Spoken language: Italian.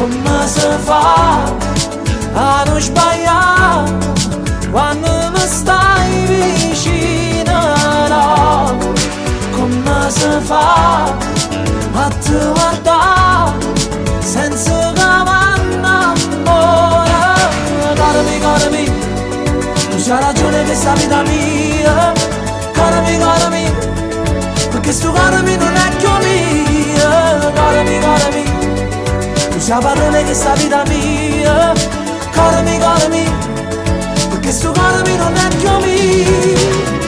come si fa a non sbagliare quando mi stai vicino, no? Come si fa a te guardare senza che mi innamora? Carami, non c'ha ragione questa vita mia. Carami, perché sto carami non è più mia. Carami, non c'ha parole questa vita mia. Carami, perché sto carami non è più mia.